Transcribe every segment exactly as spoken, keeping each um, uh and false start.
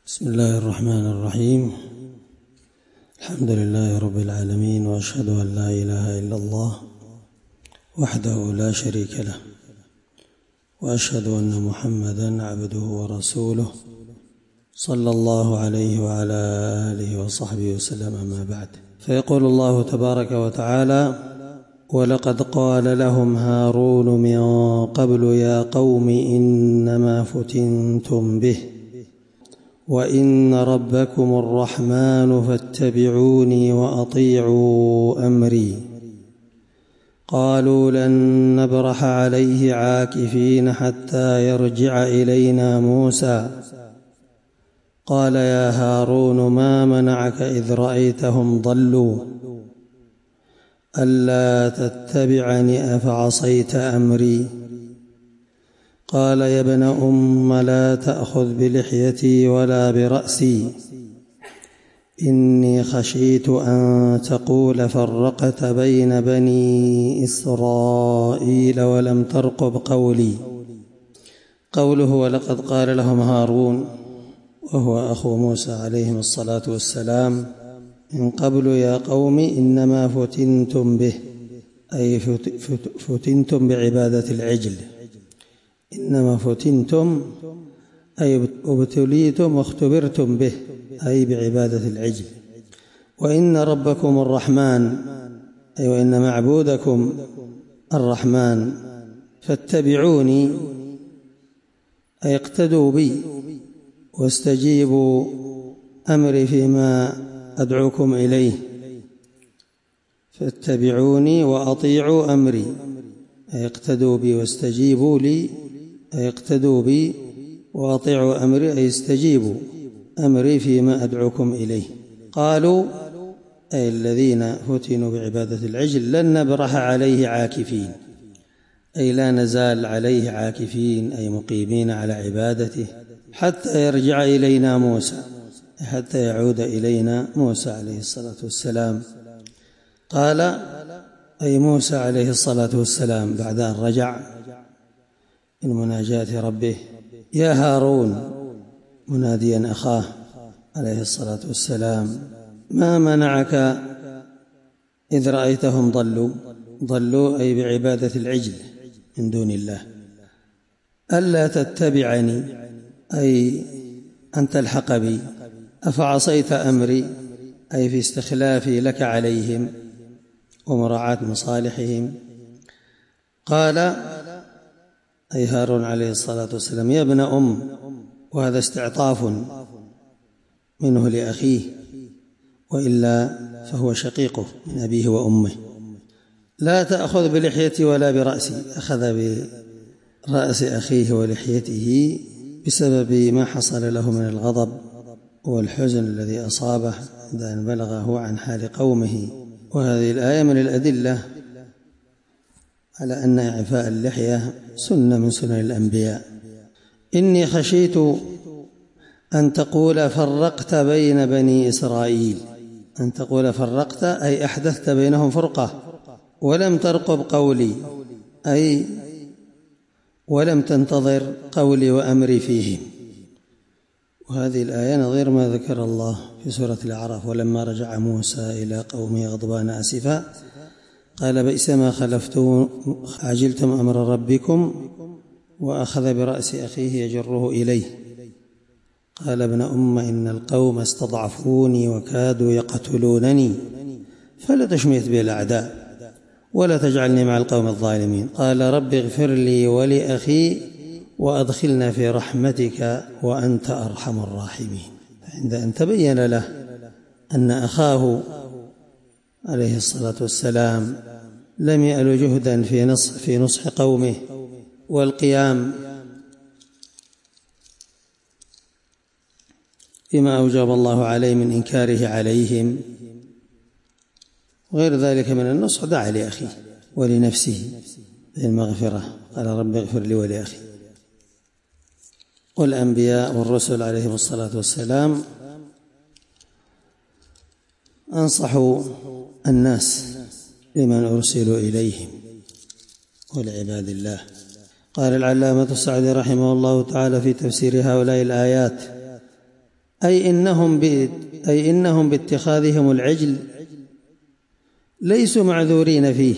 بسم الله الرحمن الرحيم. الحمد لله رب العالمين، وأشهد أن لا إله إلا الله وحده لا شريك له، وأشهد أن محمدًا عبده ورسوله صلى الله عليه وعلى آله وصحبه وسلم. أما بعد، فيقول الله تبارك وتعالى: ولقد قال لهم هارون من قبل يا قوم إنما فتنتم به وإن ربكم الرحمن فاتبعوني وأطيعوا أمري. قالوا لن نبرح عليه عاكفين حتى يرجع إلينا موسى. قال يا هارون ما منعك إذ رأيتهم ضلوا ألا تتبعني أفعصيت أمري؟ قال يا ابن أم لا تأخذ بلحيتي ولا برأسي، إني خشيت أن تقول فرقت بين بني إسرائيل ولم ترقب قولي. قوله ولقد قال لهم هارون وهو أخو موسى عليهم الصلاة والسلام: من قبل يا قوم إنما فتنتم به، أي فتنتم بعبادة العجل. إنما فتنتم أي ابتليتم واختبرتم به، أي بعبادة العجل. وإن ربكم الرحمن، أي وإن معبودكم الرحمن، فاتبعوني أي اقتدوا بي واستجيبوا أمري فيما أدعوكم إليه. فاتبعوني وأطيعوا أمري، أي اقتدوا بي واستجيبوا لي، أي اقتدوا بي وأطيعوا أمري، أي استجيبوا أمري فيما أدعوكم إليه. قالوا أي الذين فتنوا بعبادة العجل: لن نبرح عليه عاكفين، أي لا نزال عليه عاكفين، أي مقيمين على عبادته حتى يرجع إلينا موسى، حتى يعود إلينا موسى عليه الصلاة والسلام. قال أي موسى عليه الصلاة والسلام بعد أن رجع من مناجاة ربه: يا هارون، مناديا أخاه عليه الصلاة والسلام: ما منعك إذ رأيتهم ضلوا، ضلوا أي بعبادة العجل من دون الله، ألا تتبعني، أي أن تلحق بي، أفعصيت أمري، أي في استخلافي لك عليهم ومراعاة مصالحهم. قال أي هارون عليه الصلاة والسلام: يا ابن أم، وهذا استعطاف منه لأخيه، وإلا فهو شقيقه من أبيه وأمه. لا تأخذ بلحيتي ولا برأسي، أخذ برأس أخيه ولحيته بسبب ما حصل له من الغضب والحزن الذي أصابه عند أن بلغه عن حال قومه. وهذه الآية من الأدلة على أن إعفاء اللحية سنة من سنن الأنبياء. إني خشيت أن تقول فرقت بين بني إسرائيل، أن تقول فرقت أي أحدثت بينهم فرقة، ولم ترقب قولي، أي ولم تنتظر قولي وأمري فيهم. وهذه الآية نظير ما ذكر الله في سورة الأعراف: ولما رجع موسى إلى قومه غضبان آسفا قال بئس ما خلفتم عجلتم أمر ربكم، وأخذ برأس أخيه يجره إليه. قال ابن أم إن القوم استضعفوني وكادوا يقتلونني فلا تشمت بي الأعداء ولا تجعلني مع القوم الظالمين. قال رب اغفر لي ولأخي وأدخلنا في رحمتك وأنت أرحم الراحمين. عند أن تبين له أن أخاه عليه الصلاة والسلام لم يأل جهدا في نصح, في نصح قومه والقيام بما أوجب الله عليه من إنكاره عليهم وغير ذلك من النصح، دعا لأخيه ولنفسه بالمغفرة. قال رب اغفر لي ولأخي. والأنبياء والرسل عليهم الصلاة والسلام أنصحوا الناس لمن أرسلوا إليهم ولعباد الله. قال العلامة السعدي رحمه الله تعالى في تفسير هؤلاء الآيات: أي إنهم, أي إنهم باتخاذهم العجل ليسوا معذورين فيه،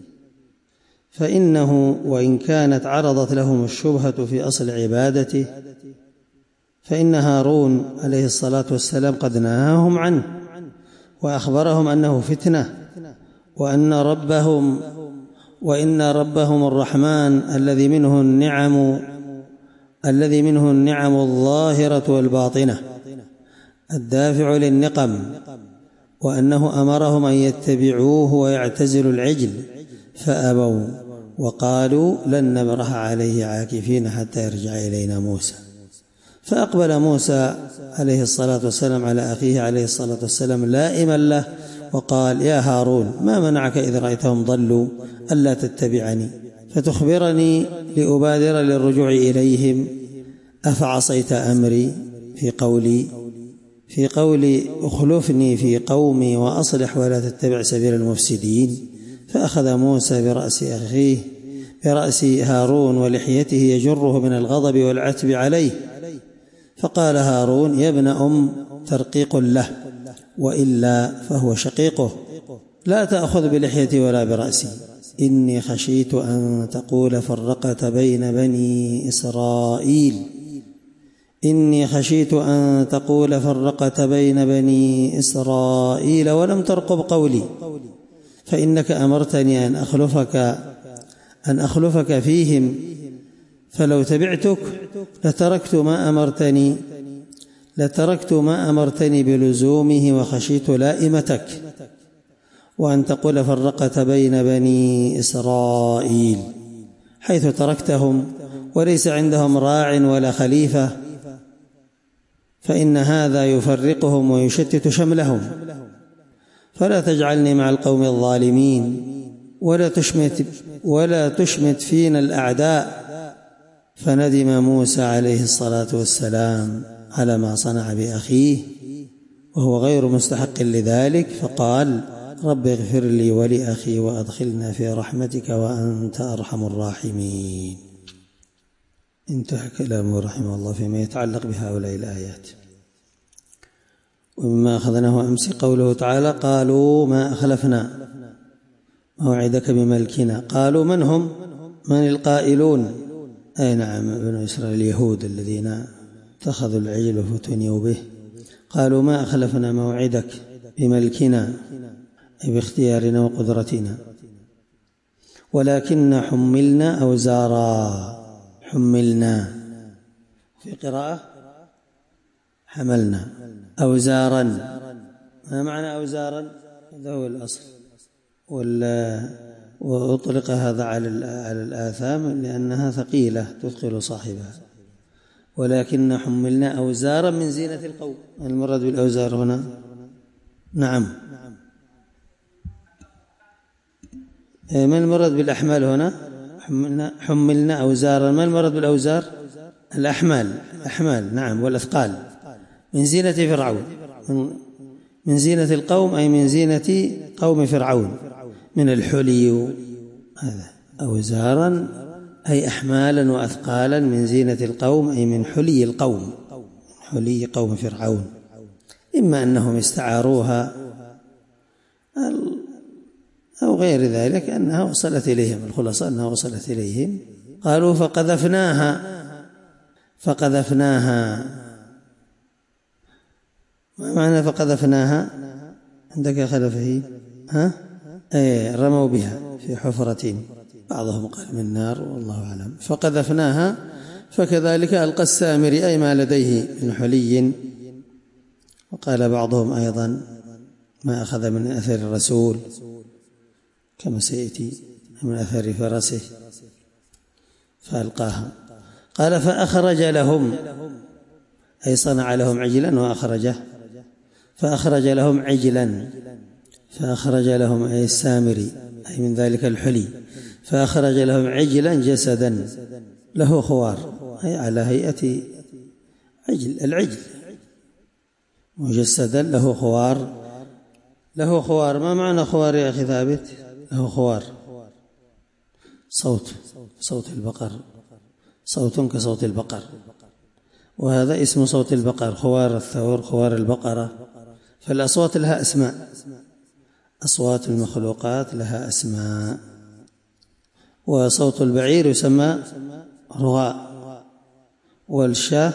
فإنه وإن كانت عرضت لهم الشبهة في أصل عبادته فإن هارون عليه الصلاة والسلام قد نهاهم عنه وأخبرهم أنه فتنة، وأن ربهم وإن ربهم الرحمن الذي منه النعم الذي منه النعم الظاهرة والباطنة الدافع للنقم، وأنه أمرهم أن يتبعوه ويعتزلوا العجل فأبوا وقالوا لن نبرح عليه عاكفين حتى يرجع إلينا موسى. فأقبل موسى عليه الصلاة والسلام على أخيه عليه الصلاة والسلام لائما له وقال: يا هارون، ما منعك إذ رأيتهم ضلوا ألا تتبعني فتخبرني لأبادر للرجوع إليهم؟ أفعصيت أمري في قولي في قولي اخلفني في قومي وأصلح ولا تتبع سبيل المفسدين؟ فأخذ موسى برأس أخيه برأس هارون ولحيته يجره من الغضب والعتب عليه، فقال هارون: يا ابن أم ترقيق له، وإلا فهو شقيقه، لا تأخذ بلحيتي ولا برأسي، إني خشيت أن تقول فرقت بين بني إسرائيل إني خشيت أن تقول فرقت بين بني إسرائيل ولم ترقب قولي، فإنك أمرتني أن أخلفك أن أخلفك فيهم، فلو تبعتك لتركت ما أمرتني لتركت ما أمرتني بلزومه، وخشيت لائمتك وأن تقول فرقت بين بني إسرائيل، حيث تركتهم وليس عندهم راع ولا خليفة، فإن هذا يفرقهم ويشتت شملهم، فلا تجعلني مع القوم الظالمين ولا تشمت ولا تشمت فينا الأعداء. فندم موسى عليه الصلاة والسلام على ما صنع بأخيه وهو غير مستحق لذلك، فقال: رب اغفر لي ولأخي وأدخلنا في رحمتك وأنت أرحم الراحمين. انتهى كلامه رحمه الله فيما يتعلق بهؤلاء الآيات. ومما أخذناه أمس قوله تعالى: قالوا ما أخلفنا موعدك بملكنا. قالوا من هم؟ من القائلون؟ أي نعم، بنو إسرائيل اليهود الذين اتخذوا العجل وفتنوا به. قالوا ما أخلفنا موعدك بملكنا، أي باختيارنا وقدرتنا، ولكن حملنا أوزارا. حملنا في قراءة حملنا أوزارا. ما معنى أوزارا؟ هذا هو الأصل، وأطلق هذا على الآثام لأنها ثقيلة تثقل صاحبها. ولكن حملنا أوزارا من زينة القوم. المراد بالأوزار هنا نعم، ما المراد بالأحمال هنا؟ حملنا, حملنا أوزارا. ما المراد بالأوزار؟ الأحمال. أحمال نعم، والأثقال. من زينة فرعون، من زينة القوم أي من زينة قوم فرعون، من الحلي. هذا أوزارا أي أحمالا وأثقالا من زينة القوم أي من حلي القوم، حلي قوم فرعون. إما أنهم استعاروها أو غير ذلك، أنها وصلت إليهم. الخلاصة أنها وصلت إليهم. قالوا فقذفناها فقذفناها ما معنى فقذفناها؟ عندك خلفه ها؟ أي رموا بها في حفرة، بعضهم قال من نار والله أعلم. فقذفناها، فكذلك ألقى السامري أي ما لديه من حلي. وقال بعضهم أيضا ما أخذ من أثر الرسول كما سيأتي من أثر فرسه فألقاها. قال فأخرج لهم أي صنع لهم عجلا وأخرجه، فأخرج لهم عجلا فأخرج لهم أي السامري أي من ذلك الحلي، فأخرج لهم عجلا جسدا له خوار أي على هيئة عجل، العجل مجسدا له خوار. له خوار، ما معنى خوار يا أخي ثابت؟ له خوار صوت صوت البقر، صوت كصوت البقر، وهذا اسم صوت البقر، خوار الثور، خوار البقرة. فالأصوات لها أسماء، أصوات المخلوقات لها أسماء. وصوت البعير يسمى رغاء، والشاة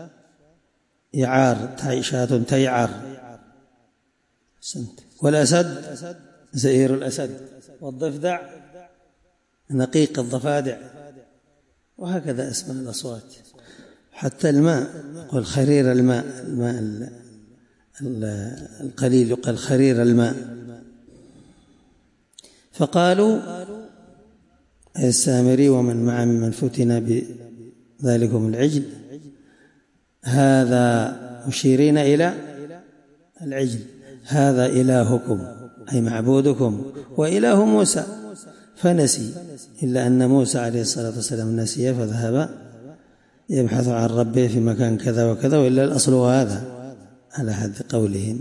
يعار، شاة تيعر، والأسد زئير الأسد، والضفدع نقيق الضفادع، وهكذا أسماء الأصوات. حتى الماء يقول خرير الماء، الماء القليل يقال خرير الماء. فقالوا السامري ومن معه ممن فتن بذلكم العجل، هذا مشيرين إلى العجل، هذا إلهكم أي معبودكم وإله موسى فنسي، إلا أن موسى عليه الصلاة والسلام نسي فذهب يبحث عن ربه في مكان كذا وكذا، وإلا الأصل هذا على حد قولهم.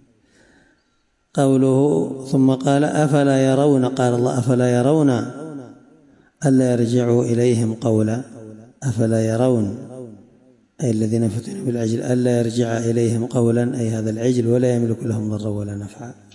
قوله ثم قال أفلا يرون، قال الله أفلا يرون ألا يرجعوا إليهم قولا، أفلا يرون أي الذين فتنوا بالعجل ألا يرجع إليهم قولا، أي هذا العجل ولا يملك لهم ضرا ولا نفعا.